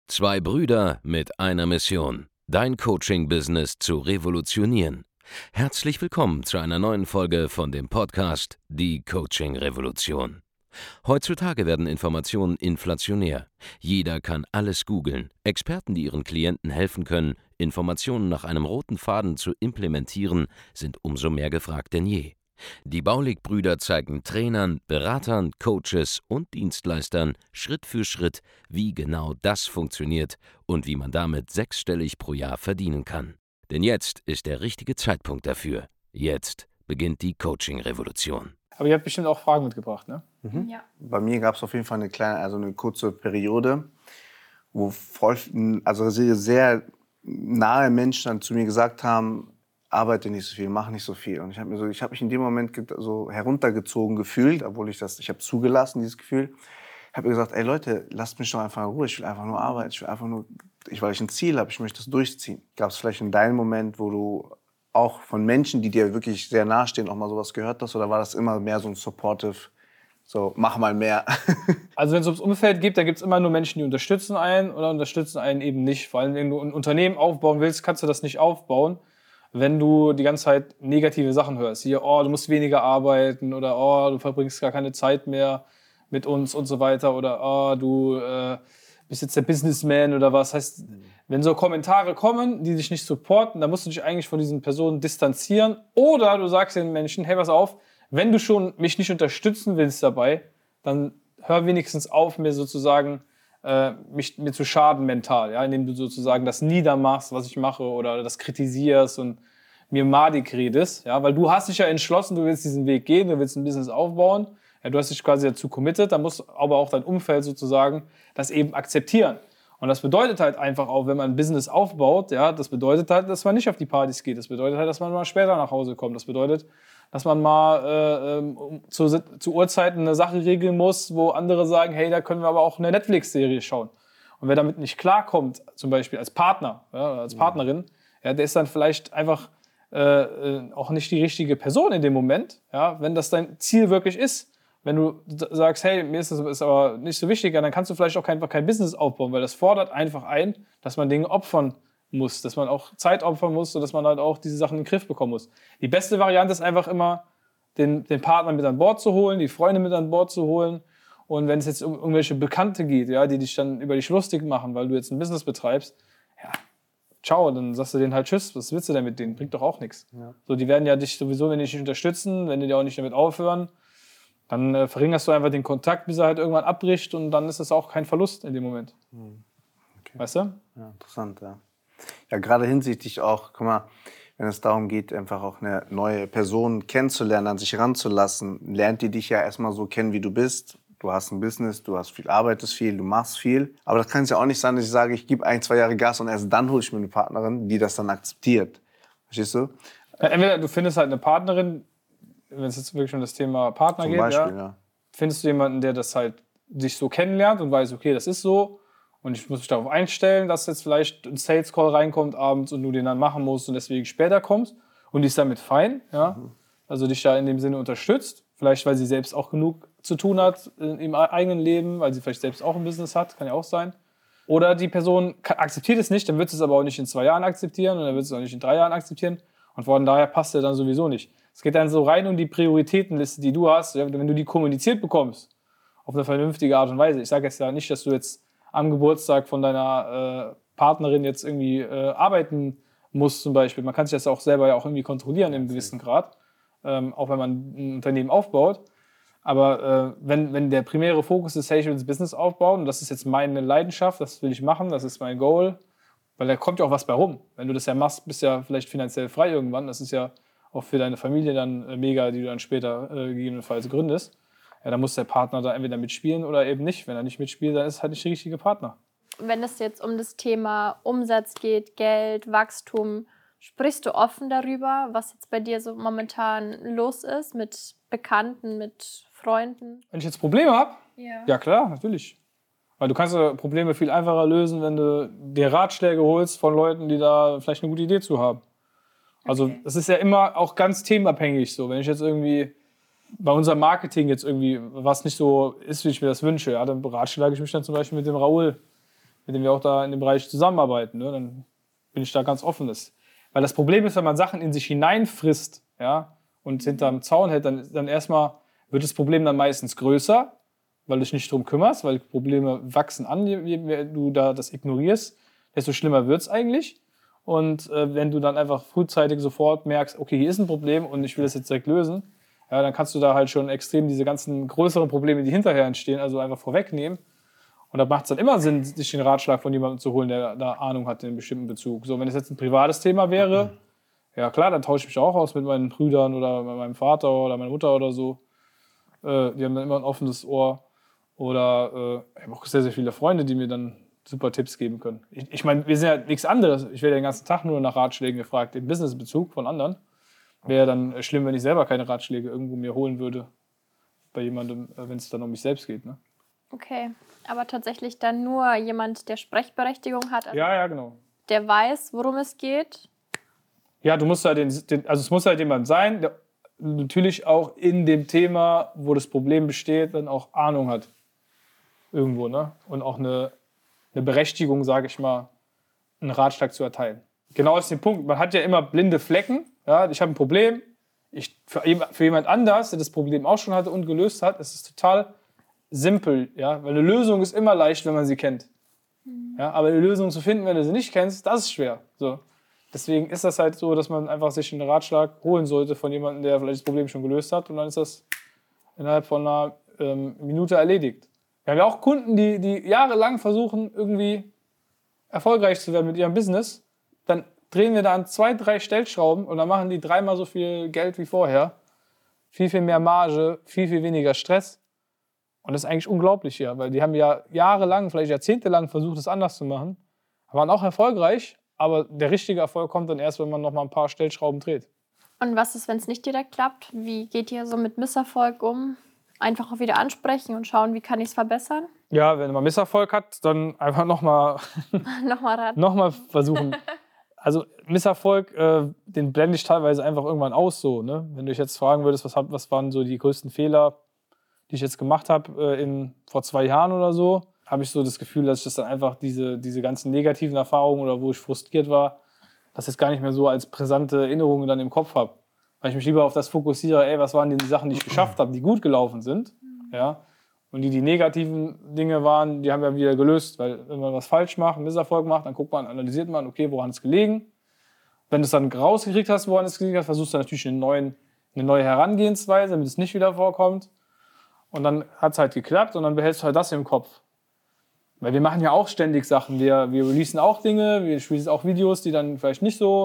Zwei Brüder mit einer Mission, dein Coaching-Business zu revolutionieren. Herzlich willkommen zu einer neuen Folge von dem Podcast Die Coaching-Revolution. Heutzutage werden Informationen inflationär. Jeder kann alles googeln. Experten, die ihren Klienten helfen können, Informationen nach einem roten Faden zu implementieren, sind umso mehr gefragt denn je. Die Baulig-Brüder zeigen Trainern, Beratern, Coaches und Dienstleistern Schritt für Schritt, wie genau das funktioniert und wie man damit sechsstellig pro Jahr verdienen kann. Denn jetzt ist der richtige Zeitpunkt dafür. Jetzt beginnt die Coaching-Revolution. Aber ihr habt bestimmt auch Fragen mitgebracht, ne? Ja. Bei mir gab es auf jeden Fall eine kurze Periode, wo sehr nahe Menschen dann zu mir gesagt haben, arbeite nicht so viel, mach nicht so viel. Und ich habe mich in dem Moment so heruntergezogen gefühlt, obwohl ich habe zugelassen, dieses Gefühl. Ich habe gesagt, ey Leute, lasst mich doch einfach in Ruhe, ich will einfach nur arbeiten, weil ich ein Ziel habe, ich möchte das durchziehen. Gab es vielleicht in deinem Moment, wo du auch von Menschen, die dir wirklich sehr nahestehen, auch mal sowas gehört hast? Oder war das immer mehr so ein supportive, so mach mal mehr? Also wenn es ums Umfeld geht, dann gibt es immer nur Menschen, die unterstützen einen oder unterstützen einen eben nicht. Vor allem, wenn du ein Unternehmen aufbauen willst, kannst du das nicht aufbauen, wenn du die ganze Zeit negative Sachen hörst. Hier, oh, du musst weniger arbeiten oder oh, du verbringst gar keine Zeit mehr mit uns und so weiter oder oh, du bist jetzt der Businessman oder was. Heißt, wenn so Kommentare kommen, die dich nicht supporten, dann musst du dich eigentlich von diesen Personen distanzieren oder du sagst den Menschen, hey, pass auf, wenn du schon mich nicht unterstützen willst dabei, dann hör wenigstens auf, mir sozusagen mir zu schaden mental, ja, indem du sozusagen das niedermachst, was ich mache oder das kritisierst und mir madig redest, ja, weil du hast dich ja entschlossen, du willst diesen Weg gehen, du willst ein Business aufbauen, ja, du hast dich quasi dazu committed, dann muss aber auch dein Umfeld sozusagen das eben akzeptieren. Und das bedeutet halt einfach auch, wenn man ein Business aufbaut, ja, das bedeutet halt, dass man nicht auf die Partys geht, das bedeutet halt, dass man mal später nach Hause kommt, das bedeutet, dass man mal zu Uhrzeiten eine Sache regeln muss, wo andere sagen, hey, da können wir aber auch eine Netflix-Serie schauen. Und wer damit nicht klarkommt, zum Beispiel als Partner, ja, als Partnerin, ja, der ist dann vielleicht einfach auch nicht die richtige Person in dem Moment, ja, wenn das dein Ziel wirklich ist. Wenn du sagst, hey, mir ist das aber nicht so wichtig, dann kannst du vielleicht auch einfach kein Business aufbauen, weil das fordert einfach ein, dass man Dinge opfern muss, dass man auch Zeit opfern muss, sodass man halt auch diese Sachen in den Griff bekommen muss. Die beste Variante ist einfach immer, den Partner mit an Bord zu holen, die Freunde mit an Bord zu holen. Und wenn es jetzt um irgendwelche Bekannte geht, ja, die dich dann über dich lustig machen, weil du jetzt ein Business betreibst, ja, ciao, dann sagst du denen halt Tschüss, was willst du denn mit denen? Bringt doch auch nichts. Ja. So, die werden ja dich sowieso, wenn die dich nicht unterstützen, wenn die dir auch nicht damit aufhören, dann verringerst du einfach den Kontakt, bis er halt irgendwann abbricht und dann ist es auch kein Verlust in dem Moment. Okay. Weißt du? Ja, interessant, ja. Ja, gerade hinsichtlich auch, guck mal, wenn es darum geht, einfach auch eine neue Person kennenzulernen, an sich ranzulassen, lernt die dich ja erstmal so kennen, wie du bist. Du hast ein Business, du hast viel, arbeitest viel, du machst viel. Aber das kann es ja auch nicht sein, dass ich sage, ich gebe 1-2 Jahre Gas und erst dann hole ich mir eine Partnerin, die das dann akzeptiert. Verstehst du? Ja, entweder du findest halt eine Partnerin, wenn es jetzt wirklich um das Thema Partner geht, Beispiel, ja, findest du jemanden, der das halt sich so kennenlernt und weiß, okay, das ist so. Und ich muss mich darauf einstellen, dass jetzt vielleicht ein Sales-Call reinkommt abends und du den dann machen musst und deswegen später kommst. Und die ist damit fein, ja. Also dich da in dem Sinne unterstützt. Vielleicht, weil sie selbst auch genug zu tun hat im eigenen Leben, weil sie vielleicht selbst auch ein Business hat, kann ja auch sein. Oder die Person akzeptiert es nicht, dann wird sie es aber auch nicht in 2 Jahren akzeptieren und dann wird sie es auch nicht in 3 Jahren akzeptieren. Und von daher passt er dann sowieso nicht. Es geht dann so rein um die Prioritätenliste, die du hast, wenn du die kommuniziert bekommst, auf eine vernünftige Art und Weise. Ich sage jetzt ja nicht, dass du jetzt am Geburtstag von deiner Partnerin jetzt irgendwie arbeiten musst zum Beispiel. Man kann sich das auch selber ja auch irgendwie kontrollieren im gewissen Grad, auch wenn man ein Unternehmen aufbaut. Aber wenn der primäre Fokus ist, hey, ich will das Business aufbauen und das ist jetzt meine Leidenschaft, das will ich machen, das ist mein Goal, weil da kommt ja auch was bei rum. Wenn du das ja machst, bist du ja vielleicht finanziell frei irgendwann. Das ist ja auch für deine Familie dann mega, die du dann später gegebenenfalls gründest. Ja, dann muss der Partner da entweder mitspielen oder eben nicht. Wenn er nicht mitspielt, dann ist es halt nicht der richtige Partner. Wenn es jetzt um das Thema Umsatz geht, Geld, Wachstum, sprichst du offen darüber, was jetzt bei dir so momentan los ist mit Bekannten, mit Freunden? Wenn ich jetzt Probleme habe? Ja. Ja klar, natürlich. Weil du kannst ja Probleme viel einfacher lösen, wenn du dir Ratschläge holst von Leuten, die da vielleicht eine gute Idee zu haben. Also das ist ja immer auch ganz themenabhängig so. Wenn ich jetzt irgendwie bei unserem Marketing jetzt irgendwie was nicht so ist, wie ich mir das wünsche, ja, dann beratschlage ich mich dann zum Beispiel mit dem Raoul, mit dem wir auch da in dem Bereich zusammenarbeiten. Ne? Dann bin ich da ganz offen. Weil das Problem ist, wenn man Sachen in sich hineinfrisst, ja, und hinterm Zaun hält, dann erstmal wird das Problem dann meistens größer, weil du dich nicht drum kümmerst, weil Probleme wachsen an, je du da das ignorierst, desto schlimmer wird es eigentlich. Und wenn du dann einfach frühzeitig sofort merkst, okay, hier ist ein Problem und ich will das jetzt direkt lösen, ja, dann kannst du da halt schon extrem diese ganzen größeren Probleme, die hinterher entstehen, also einfach vorwegnehmen. Und da macht es dann immer Sinn, sich den Ratschlag von jemandem zu holen, der da Ahnung hat in einem bestimmten Bezug. So, wenn es jetzt ein privates Thema wäre, ja klar, dann tausche ich mich auch aus mit meinen Brüdern oder mit meinem Vater oder meiner Mutter oder so. Die haben dann immer ein offenes Ohr. Oder ich habe auch sehr, sehr viele Freunde, die mir dann super Tipps geben können. Ich meine, wir sind ja nichts anderes. Ich werde den ganzen Tag nur nach Ratschlägen gefragt, im Businessbezug von anderen. Wäre dann schlimm, wenn ich selber keine Ratschläge irgendwo mir holen würde. Bei jemandem, wenn es dann um mich selbst geht. Ne? Okay, aber tatsächlich dann nur jemand, der Sprechberechtigung hat. Also Ja, genau. der weiß, worum es geht. Ja, du musst halt also es muss halt jemand sein, der natürlich auch in dem Thema, wo das Problem besteht, dann auch Ahnung hat. Irgendwo, ne? Und auch eine Berechtigung, sage ich mal, einen Ratschlag zu erteilen. Genau aus dem Punkt, man hat ja immer blinde Flecken. Ja? Ich habe ein Problem. Für jemand anders, der das Problem auch schon hatte und gelöst hat, ist es total simpel. Ja? Weil eine Lösung ist immer leicht, wenn man sie kennt. Ja? Aber eine Lösung zu finden, wenn du sie nicht kennst, das ist schwer. So. Deswegen ist das halt so, dass man einfach sich einen Ratschlag holen sollte von jemandem, der vielleicht das Problem schon gelöst hat. Und dann ist das innerhalb von einer Minute erledigt. Wir haben ja auch Kunden, die jahrelang versuchen, irgendwie erfolgreich zu werden mit ihrem Business. Dann drehen wir da an 2, 3 Stellschrauben und dann machen die 3-mal so viel Geld wie vorher. Viel, viel mehr Marge, viel, viel weniger Stress. Und das ist eigentlich unglaublich hier, weil die haben ja jahrelang, vielleicht jahrzehntelang versucht, es anders zu machen. Waren auch erfolgreich. Aber der richtige Erfolg kommt dann erst, wenn man noch mal ein paar Stellschrauben dreht. Und was ist, wenn es nicht direkt klappt? Wie geht ihr so mit Misserfolg um? Einfach auch wieder ansprechen und schauen, wie kann ich es verbessern? Ja, wenn man Misserfolg hat, dann einfach noch mal versuchen. Also Misserfolg, den blende ich teilweise einfach irgendwann aus. So, ne? Wenn du dich jetzt fragen würdest, was waren so die größten Fehler, die ich jetzt gemacht habe vor 2 Jahren oder so, habe ich so das Gefühl, dass ich das dann einfach diese ganzen negativen Erfahrungen oder wo ich frustriert war, das jetzt gar nicht mehr so als brisante Erinnerungen dann im Kopf habe. Weil ich mich lieber auf das fokussiere, was waren die Sachen, die ich geschafft habe, die gut gelaufen sind. Ja? Und die negativen Dinge waren, die haben wir wieder gelöst. Weil wenn man was falsch macht, einen Misserfolg macht, dann guckt man, analysiert man, okay, woran es gelegen. Wenn du es dann rausgekriegt hast, woran es gelegen hat, versuchst du natürlich eine neue Herangehensweise, damit es nicht wieder vorkommt. Und dann hat es halt geklappt und dann behältst du halt das im Kopf. Weil wir machen ja auch ständig Sachen. Wir releasen auch Dinge, wir releasen auch Videos, die dann vielleicht nicht so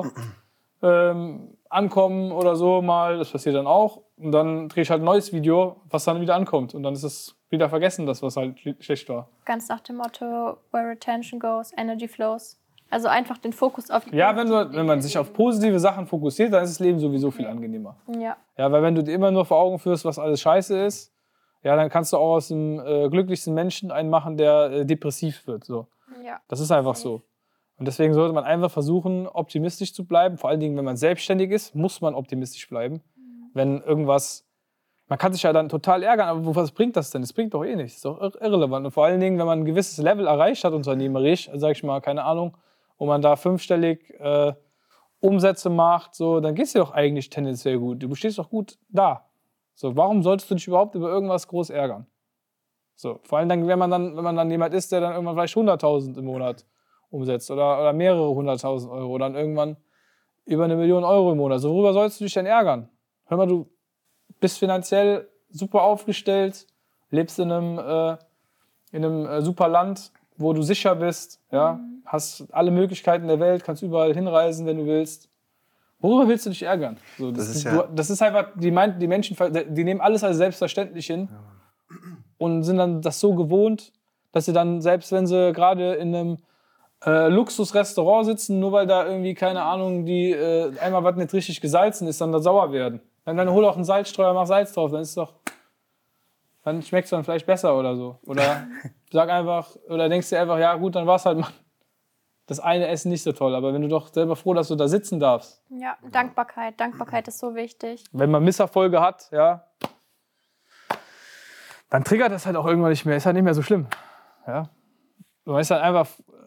ankommen oder so mal. Das passiert dann auch. Und dann drehe ich halt ein neues Video, was dann wieder ankommt. Und dann ist es wieder vergessen, das, was halt schlecht war. Ganz nach dem Motto, where attention goes, energy flows. Also einfach den Fokus auf die Ja, wenn man sich auf positive Sachen fokussiert, dann ist das Leben sowieso viel angenehmer. Ja. Ja, weil wenn du dir immer nur vor Augen führst, was alles scheiße ist, ja, dann kannst du auch aus dem glücklichsten Menschen einen machen, der depressiv wird. So. Ja. Das ist einfach so. Und deswegen sollte man einfach versuchen, optimistisch zu bleiben. Vor allen Dingen, wenn man selbstständig ist, muss man optimistisch bleiben. Wenn irgendwas, man kann sich ja dann total ärgern, aber was bringt das denn? Das bringt doch eh nichts. Das ist doch irrelevant. Und vor allen Dingen, wenn man ein gewisses Level erreicht hat, unternehmerisch, sag ich mal, keine Ahnung, wo man da 5-stellig Umsätze macht, so, dann geht es dir doch eigentlich tendenziell gut. Du stehst doch gut da. So, warum solltest du dich überhaupt über irgendwas groß ärgern? So, vor allem dann, wenn man dann jemand ist, der dann irgendwann vielleicht 100.000 im Monat umsetzt oder mehrere 100.000 Euro oder dann irgendwann über 1 Million Euro im Monat. So, worüber sollst du dich denn ärgern? Hör mal, du bist finanziell super aufgestellt, lebst in einem super Land, wo du sicher bist, ja, hast alle Möglichkeiten der Welt, kannst überall hinreisen, wenn du willst. Worüber willst du dich ärgern? So, das ist einfach, die Menschen, die nehmen alles als selbstverständlich hin und sind dann das so gewohnt, dass sie dann, selbst wenn sie gerade in einem Luxusrestaurant sitzen, nur weil da irgendwie, keine Ahnung, die einmal was nicht richtig gesalzen ist, dann da sauer werden. Dann hol auch einen Salzstreuer, mach Salz drauf, dann schmeckt es dann vielleicht besser oder so. Oder sag einfach, oder denkst dir einfach, ja gut, dann war es halt mal das eine Essen nicht so toll. Aber wenn du doch selber froh, dass du da sitzen darfst. Ja, Dankbarkeit. Dankbarkeit ist so wichtig. Wenn man Misserfolge hat, ja, dann triggert das halt auch irgendwann nicht mehr. Ist halt nicht mehr so schlimm. Ja. Man ist halt einfach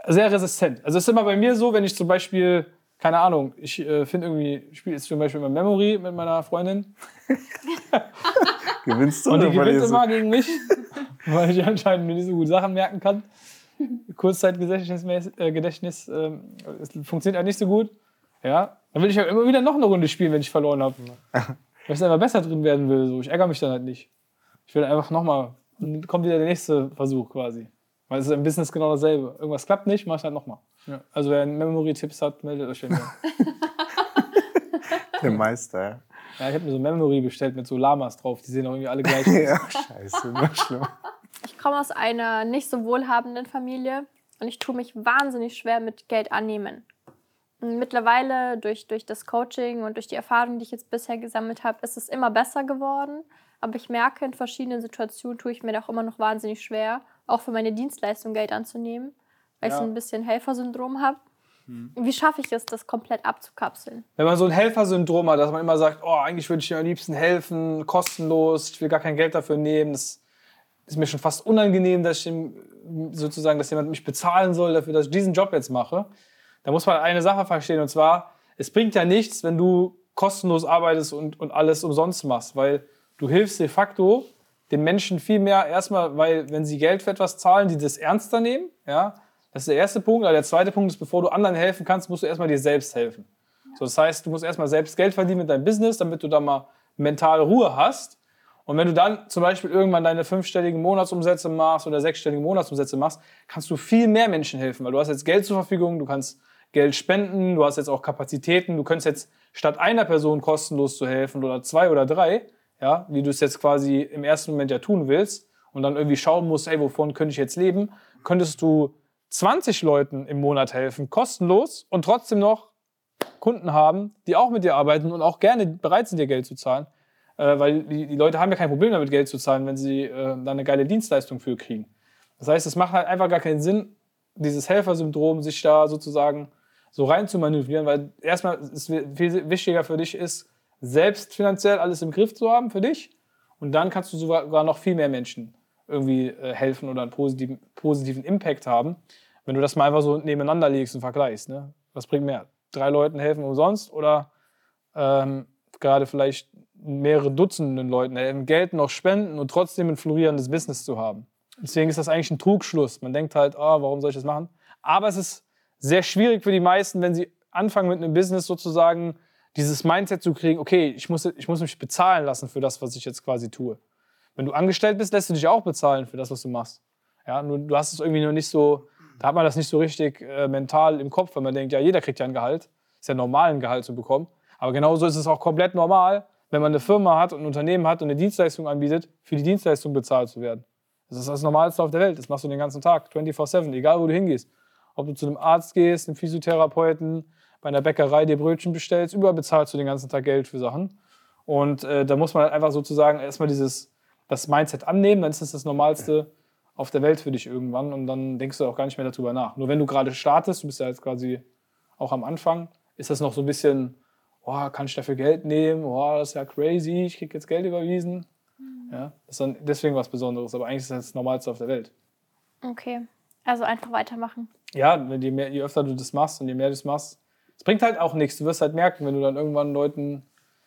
sehr resistent. Also es ist immer bei mir so, wenn ich zum Beispiel, keine Ahnung, ich finde irgendwie, ich spiele jetzt zum Beispiel immer Memory mit meiner Freundin. Gewinnst du? Und die oder gewinnt verlierst du? immer gegen mich, weil ich anscheinend mir nicht so gut Sachen merken kann. Kurzzeitgedächtnis es funktioniert halt nicht so gut. Ja, dann will ich ja immer wieder noch eine Runde spielen, wenn ich verloren habe. Weil ich einfach besser drin werden will. So. Ich ärgere mich dann halt nicht. Ich will einfach nochmal, dann kommt wieder der nächste Versuch quasi. Weil es ist im Business genau dasselbe. Irgendwas klappt nicht, mach ich halt nochmal. Ja. Also wer Memory-Tipps hat, meldet euch bei mir. Der Meister, ja. Ja, ich habe mir so Memory bestellt mit so Lamas drauf. Die sehen auch irgendwie alle gleich aus. Ja, scheiße, noch schlimmer. Ich komme aus einer nicht so wohlhabenden Familie und ich tue mich wahnsinnig schwer mit Geld annehmen. Und mittlerweile durch das Coaching und durch die Erfahrungen, die ich jetzt bisher gesammelt habe, ist es immer besser geworden. Aber ich merke, in verschiedenen Situationen tue ich mir auch immer noch wahnsinnig schwer, auch für meine Dienstleistung Geld anzunehmen, weil ich so ein bisschen Helfersyndrom habe. Wie schaffe ich es, das komplett abzukapseln? Wenn man so ein Helfersyndrom hat, dass man immer sagt, oh, eigentlich würde ich dir am liebsten helfen, kostenlos, ich will gar kein Geld dafür nehmen, das ist mir schon fast unangenehm, dass dass jemand mich bezahlen soll dafür, dass ich diesen Job jetzt mache. Da muss man eine Sache verstehen, und zwar, es bringt ja nichts, wenn du kostenlos arbeitest und alles umsonst machst, weil du hilfst de facto den Menschen viel mehr erstmal, weil wenn sie Geld für etwas zahlen, die das ernster nehmen, ja, das ist der erste Punkt. Aber der zweite Punkt ist, bevor du anderen helfen kannst, musst du erstmal dir selbst helfen. So, das heißt, du musst erstmal selbst Geld verdienen mit deinem Business, damit du da mal mentale Ruhe hast. Und wenn du dann zum Beispiel irgendwann deine 5-stelligen Monatsumsätze machst oder 6-stelligen Monatsumsätze machst, kannst du viel mehr Menschen helfen, weil du hast jetzt Geld zur Verfügung, du kannst Geld spenden, du hast jetzt auch Kapazitäten, du könntest jetzt statt einer Person kostenlos zu helfen oder 2 oder 3, ja, wie du es jetzt quasi im ersten Moment ja tun willst und dann irgendwie schauen musst, ey, wovon könnte ich jetzt leben, könntest du 20 Leuten im Monat helfen, kostenlos und trotzdem noch Kunden haben, die auch mit dir arbeiten und auch gerne bereit sind, dir Geld zu zahlen. Weil die Leute haben ja kein Problem damit, Geld zu zahlen, wenn sie dann eine geile Dienstleistung für kriegen. Das heißt, es macht halt einfach gar keinen Sinn, dieses Helfersyndrom, sich da sozusagen so rein zu manövrieren, weil erstmal ist viel wichtiger für dich ist, selbst finanziell alles im Griff zu haben für dich und dann kannst du sogar noch viel mehr Menschen irgendwie helfen oder einen positiven Impact haben, wenn du das mal einfach so nebeneinander legst und vergleichst. Ne? Was bringt mehr? 3 Leuten helfen umsonst oder gerade vielleicht mehrere Dutzenden Leuten helfen, Geld noch spenden und trotzdem ein florierendes Business zu haben. Deswegen ist das eigentlich ein Trugschluss. Man denkt halt, warum soll ich das machen? Aber es ist sehr schwierig für die meisten, wenn sie anfangen mit einem Business sozusagen dieses Mindset zu kriegen, okay, ich muss mich bezahlen lassen für das, was ich jetzt quasi tue. Wenn du angestellt bist, lässt du dich auch bezahlen für das, was du machst. Ja, nur du hast es irgendwie noch nicht so, da hat man das nicht so richtig mental im Kopf, weil man denkt, ja, jeder kriegt ja ein Gehalt. Ist ja normal, ein Gehalt zu bekommen. Aber genauso ist es auch komplett normal, wenn man eine Firma hat und ein Unternehmen hat und eine Dienstleistung anbietet, für die Dienstleistung bezahlt zu werden. Das ist das Normalste auf der Welt. Das machst du den ganzen Tag, 24/7, egal wo du hingehst. Ob du zu einem Arzt gehst, einem Physiotherapeuten, bei einer Bäckerei dir Brötchen bestellst, überall bezahlst du den ganzen Tag Geld für Sachen. Und da muss man halt einfach sozusagen erstmal das Mindset annehmen, dann ist das Normalste auf der Welt für dich irgendwann und dann denkst du auch gar nicht mehr darüber nach. Nur wenn du gerade startest, du bist ja jetzt quasi auch am Anfang, ist das noch so ein bisschen, kann ich dafür Geld nehmen? Das ist ja crazy, ich krieg jetzt Geld überwiesen. Ja, das ist dann deswegen was Besonderes, aber eigentlich ist das Normalste auf der Welt. Okay, also einfach weitermachen. Ja, je öfter du das machst und je mehr du das machst, es bringt halt auch nichts. Du wirst halt merken, wenn du dann irgendwann Leuten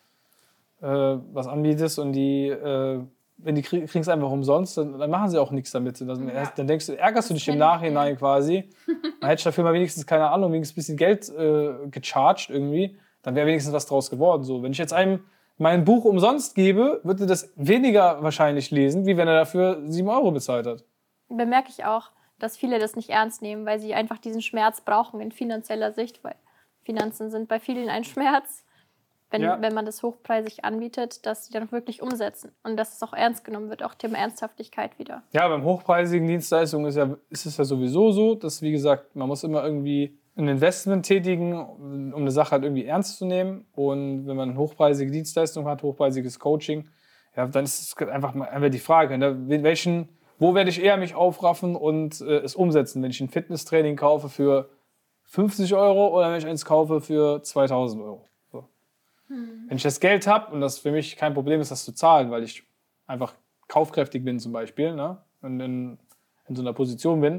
was anbietest und wenn die kriegen es einfach umsonst, dann machen sie auch nichts damit. Dann ärgerst du dich im Nachhinein quasi. Dann hätte ich dafür mal wenigstens, keine Ahnung, wenigstens ein bisschen Geld gecharged irgendwie. Dann wäre wenigstens was draus geworden. So, wenn ich jetzt einem mein Buch umsonst gebe, wird er das weniger wahrscheinlich lesen, wie wenn er dafür 7 € bezahlt hat. Bemerke ich auch, dass viele das nicht ernst nehmen, weil sie einfach diesen Schmerz brauchen in finanzieller Sicht, weil Finanzen sind bei vielen ein Schmerz, wenn man das hochpreisig anbietet, dass sie dann wirklich umsetzen und dass es auch ernst genommen wird, auch Thema Ernsthaftigkeit wieder. Ja, beim hochpreisigen Dienstleistungen ist es ja sowieso so, dass, wie gesagt, man muss immer irgendwie ein Investment tätigen, um eine Sache halt irgendwie ernst zu nehmen. Und wenn man eine hochpreisige Dienstleistung hat, hochpreisiges Coaching, ja, dann ist es einfach die Frage, ne, wo werde ich eher mich aufraffen und es umsetzen, wenn ich ein Fitnesstraining kaufe für 50 € oder wenn ich eins kaufe für 2.000 €. So. Wenn ich das Geld habe und das für mich kein Problem ist, das zu zahlen, weil ich einfach kaufkräftig bin zum Beispiel, ne, und in so einer Position bin,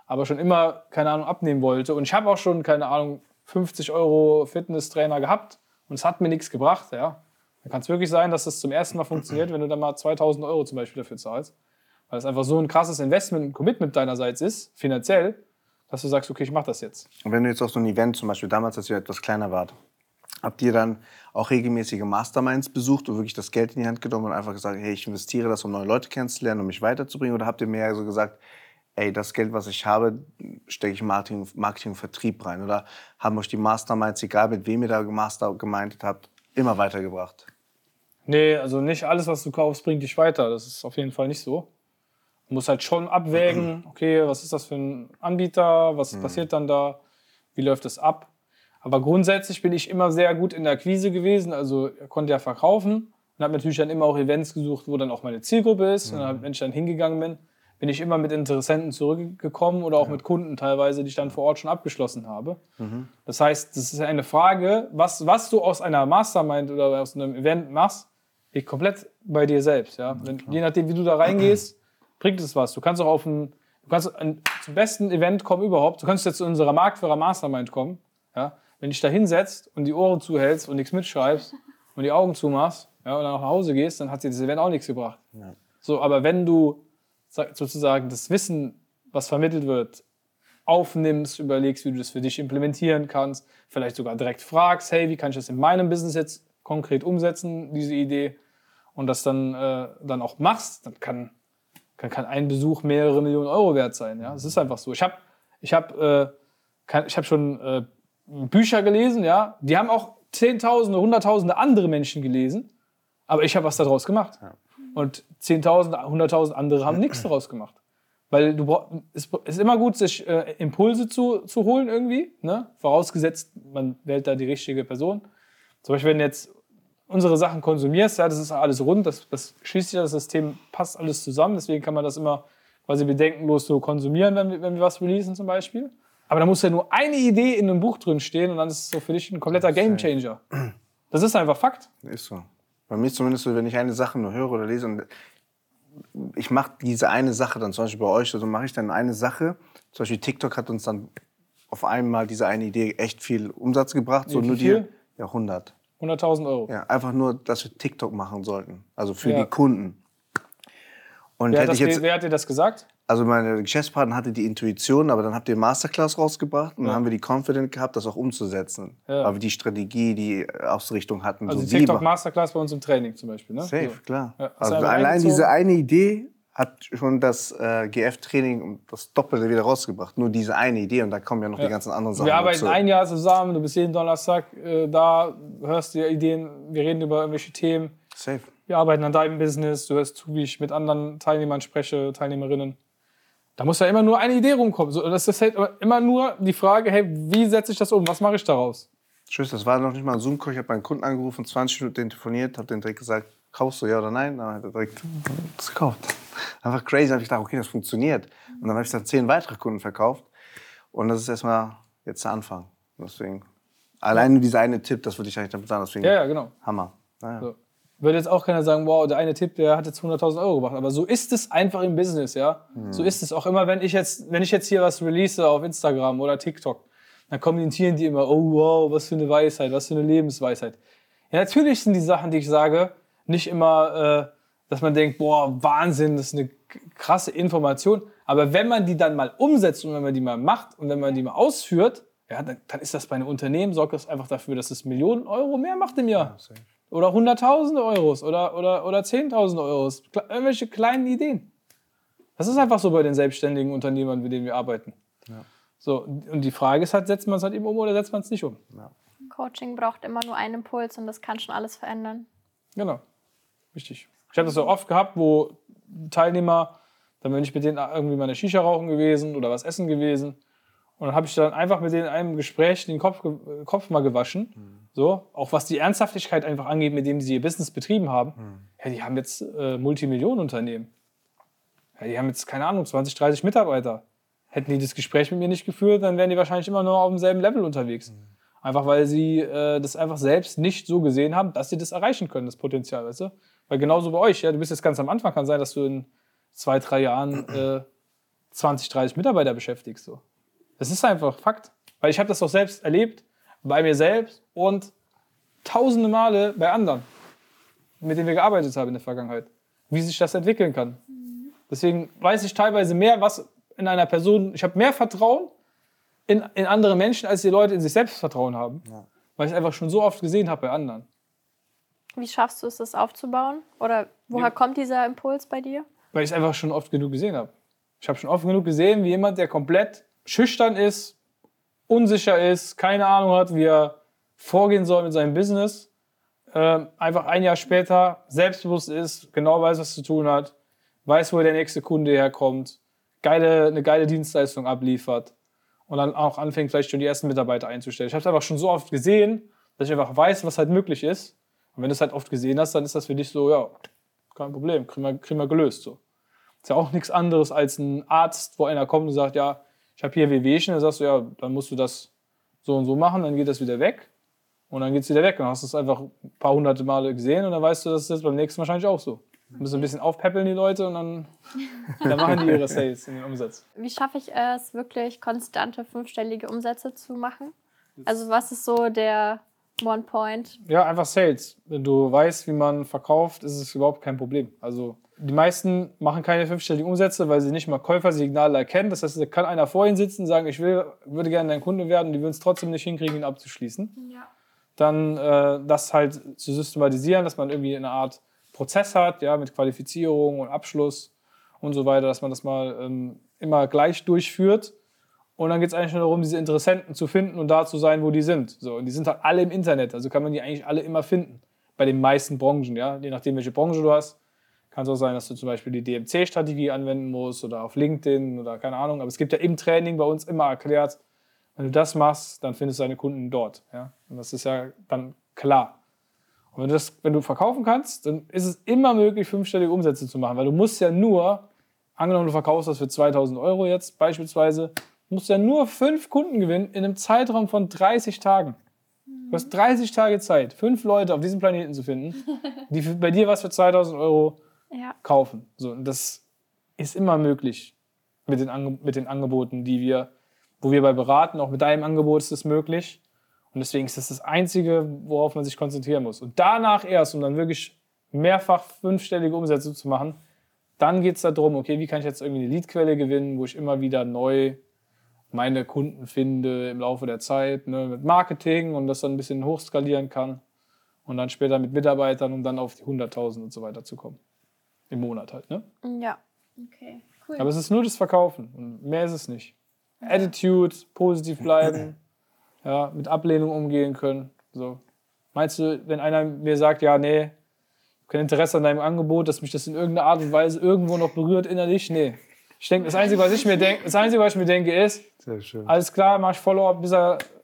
aber schon immer, keine Ahnung, abnehmen wollte. Und ich habe auch schon, keine Ahnung, 50 € Fitnesstrainer gehabt und es hat mir nichts gebracht. Ja. Dann kann es wirklich sein, dass das zum ersten Mal funktioniert, wenn du dann mal 2.000 € zum Beispiel dafür zahlst. Weil es einfach so ein krasses Investment, ein Commitment deinerseits ist, finanziell, dass du sagst, okay, ich mache das jetzt. Und wenn du jetzt auf so ein Event, zum Beispiel damals, als ihr etwas kleiner wart, habt ihr dann auch regelmäßige Masterminds besucht und wirklich das Geld in die Hand genommen und einfach gesagt, hey, ich investiere das, um neue Leute kennenzulernen, um mich weiterzubringen? Oder habt ihr mehr so gesagt, ey, das Geld, was ich habe, stecke ich Marketing und Vertrieb rein? Oder haben euch die Masterminds, egal mit wem ihr da gemeint habt, immer weitergebracht? Nee, also nicht alles, was du kaufst, bringt dich weiter. Das ist auf jeden Fall nicht so. Du musst halt schon abwägen, okay, was ist das für ein Anbieter, was passiert dann da, wie läuft das ab? Aber grundsätzlich bin ich immer sehr gut in der Akquise gewesen, also konnte ja verkaufen und habe natürlich dann immer auch Events gesucht, wo dann auch meine Zielgruppe ist. Und wenn ich dann hingegangen bin, bin ich immer mit Interessenten zurückgekommen oder auch mit Kunden teilweise, die ich dann vor Ort schon abgeschlossen habe. Das heißt, das ist eine Frage, was du aus einer Mastermind oder aus einem Event machst, liegt komplett bei dir selbst. Ja? Je nachdem, wie du da reingehst, bringt es was. Du kannst auch zum besten Event kommen überhaupt. Du kannst jetzt zu unserer Marktführer Mastermind kommen. Ja? Wenn du dich da hinsetzt und die Ohren zuhältst und nichts mitschreibst und die Augen zumachst, ja, und dann nach Hause gehst, dann hat dir das Event auch nichts gebracht. Ja. So, aber wenn du sozusagen das Wissen, was vermittelt wird, aufnimmst, überlegst, wie du das für dich implementieren kannst, vielleicht sogar direkt fragst, hey, wie kann ich das in meinem Business jetzt konkret umsetzen, diese Idee, und das dann auch machst, dann kann ein Besuch mehrere Millionen Euro wert sein. Ja? Das ist einfach so. Ich hab schon Bücher gelesen, ja, die haben auch Zehntausende, Hunderttausende andere Menschen gelesen, aber ich habe was daraus gemacht. Ja. Und Zehntausende, Hunderttausende andere haben nichts daraus gemacht. Weil es ist immer gut, sich Impulse zu holen irgendwie, ne? Vorausgesetzt, man wählt da die richtige Person. Zum Beispiel, wenn du jetzt unsere Sachen konsumierst, ja, das ist alles rund, das schließt sich das System, passt alles zusammen, deswegen kann man das immer quasi bedenkenlos so konsumieren, wenn wir was releasen zum Beispiel. Aber da muss ja nur eine Idee in einem Buch drin stehen und dann ist es so für dich ein kompletter Gamechanger. Das ist einfach Fakt. Ist so. Bei mir zumindest so, wenn ich eine Sache nur höre oder lese und ich mache diese eine Sache dann, zum Beispiel bei euch, also mache ich dann eine Sache, zum Beispiel TikTok hat uns dann auf einmal diese eine Idee echt viel Umsatz gebracht. So nur viel? Ja, 100. 100.000 Euro. Ja, einfach nur, dass wir TikTok machen sollten. Also für die Kunden. Und wer hat dir das gesagt? Also meine Geschäftspartner hatte die Intuition, aber dann habt ihr Masterclass rausgebracht und dann haben wir die Confidence gehabt, das auch umzusetzen. Ja. Weil wir die Strategie, die Ausrichtung hatten. Also so die TikTok Masterclass bei uns im Training zum Beispiel, ne? Safe, so. Klar. Ja, also allein diese eine Idee hat schon das GF-Training um das Doppelte wieder rausgebracht. Nur diese eine Idee und da kommen ja noch die ganzen anderen Sachen. Wir arbeiten ein Jahr zusammen, du bist jeden Donnerstag da, hörst dir Ideen, wir reden über irgendwelche Themen. Safe. Wir arbeiten an deinem Business, du hörst zu, wie ich mit anderen Teilnehmern spreche, Teilnehmerinnen. Da muss ja immer nur eine Idee rumkommen. So, das ist halt immer nur die Frage, hey, wie setze ich das um? Was mache ich daraus? Tschüss, das war noch nicht mal ein Zoom-Call. Ich habe meinen Kunden angerufen, 20 Minuten telefoniert, habe den direkt gesagt, kaufst du ja oder nein? Dann hat er direkt das gekauft. Einfach crazy. Dann habe ich gedacht, okay, das funktioniert. Und dann habe ich dann 10 weitere Kunden verkauft. Und das ist erstmal jetzt der Anfang. Deswegen, allein nur dieser eine Tipp, das würde ich eigentlich damit sagen. Deswegen, ja, genau. Hammer. Naja. So. Würde jetzt auch keiner sagen, wow, der eine Tipp, der hat jetzt 100.000 Euro gebracht. Aber so ist es einfach im Business, ja. So ist es auch immer, wenn ich jetzt hier was release auf Instagram oder TikTok, dann kommentieren die immer, oh wow, was für eine Weisheit, was für eine Lebensweisheit. Ja, natürlich sind die Sachen, die ich sage, nicht immer, dass man denkt, boah, Wahnsinn, das ist eine krasse Information. Aber wenn man die dann mal umsetzt und wenn man die mal macht und wenn man die mal ausführt, ja, dann ist das bei einem Unternehmen, sorgt das einfach dafür, dass es Millionen Euro mehr macht im Jahr. Ja, oder 100.000 Euros oder 10.000 Euros. Irgendwelche kleinen Ideen. Das ist einfach so bei den selbstständigen Unternehmern, mit denen wir arbeiten. Ja. So, und die Frage ist halt, setzt man es halt eben um oder setzt man es nicht um? Ja. Coaching braucht immer nur einen Impuls und das kann schon alles verändern. Genau, richtig. Ich habe das so oft gehabt, wo Teilnehmer, dann bin ich mit denen irgendwie mal eine Shisha rauchen gewesen oder was essen gewesen. Und dann habe ich dann einfach mit denen in einem Gespräch den Kopf mal gewaschen. So, auch was die Ernsthaftigkeit einfach angeht, mit dem sie ihr Business betrieben haben. Ja, die haben jetzt Multimillionenunternehmen. Ja, die haben jetzt, keine Ahnung, 20, 30 Mitarbeiter. Hätten die das Gespräch mit mir nicht geführt, dann wären die wahrscheinlich immer nur auf demselben Level unterwegs. Einfach weil sie das einfach selbst nicht so gesehen haben, dass sie das erreichen können, das Potenzial, weißt du? Weil genauso bei euch, ja, du bist jetzt ganz am Anfang, kann sein, dass du in 2, 3 Jahren 20, 30 Mitarbeiter beschäftigst. So. Das ist einfach Fakt. Weil ich habe das doch selbst erlebt, bei mir selbst und tausende Male bei anderen, mit denen wir gearbeitet haben in der Vergangenheit, wie sich das entwickeln kann. Deswegen weiß ich teilweise mehr, was in einer Person, ich habe mehr Vertrauen in andere Menschen, als die Leute in sich selbst Vertrauen haben. Ja. Weil ich es einfach schon so oft gesehen habe bei anderen. Wie schaffst du es, das aufzubauen? Oder woher kommt dieser Impuls bei dir? Weil ich es einfach schon oft genug gesehen habe. Ich habe schon oft genug gesehen, wie jemand, der komplett schüchtern ist, unsicher ist, keine Ahnung hat, wie er vorgehen soll mit seinem Business, einfach ein Jahr später selbstbewusst ist, genau weiß, was zu tun hat, weiß, wo der nächste Kunde herkommt, eine geile Dienstleistung abliefert und dann auch anfängt, vielleicht schon die ersten Mitarbeiter einzustellen. Ich habe es einfach schon so oft gesehen, dass ich einfach weiß, was halt möglich ist. Und wenn du es halt oft gesehen hast, dann ist das für dich so, ja, kein Problem, kriegen wir gelöst. So. Ist ja auch nichts anderes als ein Arzt, wo einer kommt und sagt, ja, ich habe hier Wehwehchen, dann sagst du, ja, dann musst du das so und so machen, dann geht das wieder weg und dann geht es wieder weg. Dann hast du es einfach ein paar hunderte Male gesehen und dann weißt du, das ist jetzt beim nächsten wahrscheinlich auch so. Du musst ein bisschen aufpäppeln, die Leute, und dann machen die ihre Sales in den Umsatz. Wie schaffe ich es, wirklich konstante 5-stellige Umsätze zu machen? Also was ist so der One Point? Ja, einfach Sales. Wenn du weißt, wie man verkauft, ist es überhaupt kein Problem. Also die meisten machen keine 5-stelligen Umsätze, weil sie nicht mal Käufersignale erkennen. Das heißt, da kann einer vor ihnen sitzen und sagen, ich würde gerne dein Kunde werden, und die würden es trotzdem nicht hinkriegen, ihn abzuschließen. Ja. Dann das halt zu systematisieren, dass man irgendwie eine Art Prozess hat, ja, mit Qualifizierung und Abschluss und so weiter, dass man das mal immer gleich durchführt. Und dann geht es eigentlich nur darum, diese Interessenten zu finden und da zu sein, wo die sind. So, und die sind halt alle im Internet, also kann man die eigentlich alle immer finden. Bei den meisten Branchen, ja, je nachdem, welche Branche du hast. Kann es auch sein, dass du zum Beispiel die DMC-Strategie anwenden musst oder auf LinkedIn oder keine Ahnung. Aber es gibt ja im Training bei uns immer erklärt, wenn du das machst, dann findest du deine Kunden dort. Ja? Und das ist ja dann klar. Und wenn du verkaufen kannst, dann ist es immer möglich, 5-stellige Umsätze zu machen. Weil du musst ja nur, angenommen du verkaufst das für 2.000 € jetzt beispielsweise, musst ja nur 5 Kunden gewinnen in einem Zeitraum von 30 Tagen. Du hast 30 Tage Zeit, 5 Leute auf diesem Planeten zu finden, die bei dir was für 2.000 € kaufen. So, und das ist immer möglich mit den Angeboten, wo wir bei beraten. Auch mit deinem Angebot ist es möglich. Und deswegen ist das Einzige, worauf man sich konzentrieren muss. Und danach erst, um dann wirklich mehrfach 5-stellige Umsätze zu machen, dann geht es darum, okay, wie kann ich jetzt irgendwie eine Leadquelle gewinnen, wo ich immer wieder neu meine Kunden finde im Laufe der Zeit, ne, mit Marketing und das dann ein bisschen hochskalieren kann und dann später mit Mitarbeitern, um dann auf die 100.000 und so weiter zu kommen. Im Monat halt, ne? Ja, okay, cool. Aber es ist nur das Verkaufen und mehr ist es nicht. Ja. Attitude, positiv bleiben, ja, mit Ablehnung umgehen können. So. Meinst du, wenn einer mir sagt, ja, nee, kein Interesse an deinem Angebot, dass mich das in irgendeiner Art und Weise irgendwo noch berührt innerlich? Nee. Ich denke, das Einzige, was ich mir denke, ist, alles klar, mach ich Follow-up, bis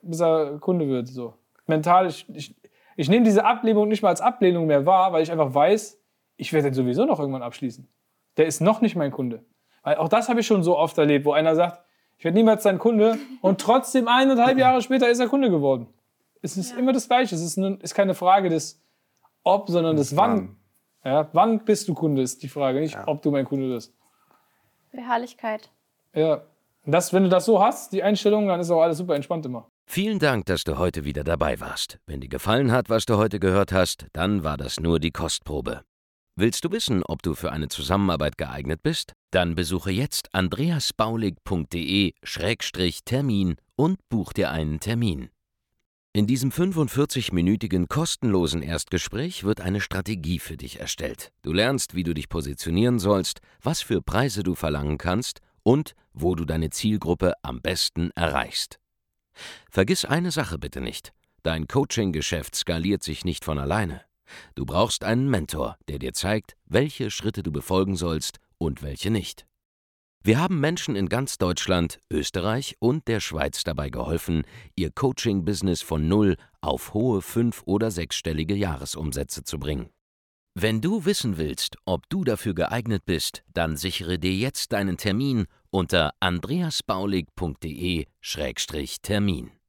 er Kunde wird. So. Mental, ich nehme diese Ablehnung nicht mal als Ablehnung mehr wahr, weil ich einfach weiß, ich werde den sowieso noch irgendwann abschließen. Der ist noch nicht mein Kunde. Weil auch das habe ich schon so oft erlebt, wo einer sagt, ich werde niemals dein Kunde, und trotzdem 1,5 Jahre später ist er Kunde geworden. Es ist immer das Gleiche. Es ist keine Frage des Ob, sondern des Wann. Ja, wann bist du Kunde, ist die Frage, nicht ob du mein Kunde bist. Beharrlichkeit. Ja, wenn du das so hast, die Einstellung, dann ist auch alles super entspannt immer. Vielen Dank, dass du heute wieder dabei warst. Wenn dir gefallen hat, was du heute gehört hast, dann war das nur die Kostprobe. Willst du wissen, ob du für eine Zusammenarbeit geeignet bist? Dann besuche jetzt andreasbaulig.de/termin und buch dir einen Termin. In diesem 45-minütigen kostenlosen Erstgespräch wird eine Strategie für dich erstellt. Du lernst, wie du dich positionieren sollst, was für Preise du verlangen kannst und wo du deine Zielgruppe am besten erreichst. Vergiss eine Sache bitte nicht: Dein Coaching-Geschäft skaliert sich nicht von alleine. Du brauchst einen Mentor, der dir zeigt, welche Schritte du befolgen sollst und welche nicht. Wir haben Menschen in ganz Deutschland, Österreich und der Schweiz dabei geholfen, ihr Coaching-Business von 0 auf hohe 5- oder 6-stellige Jahresumsätze zu bringen. Wenn du wissen willst, ob du dafür geeignet bist, dann sichere dir jetzt deinen Termin unter andreasbaulig.de/termin.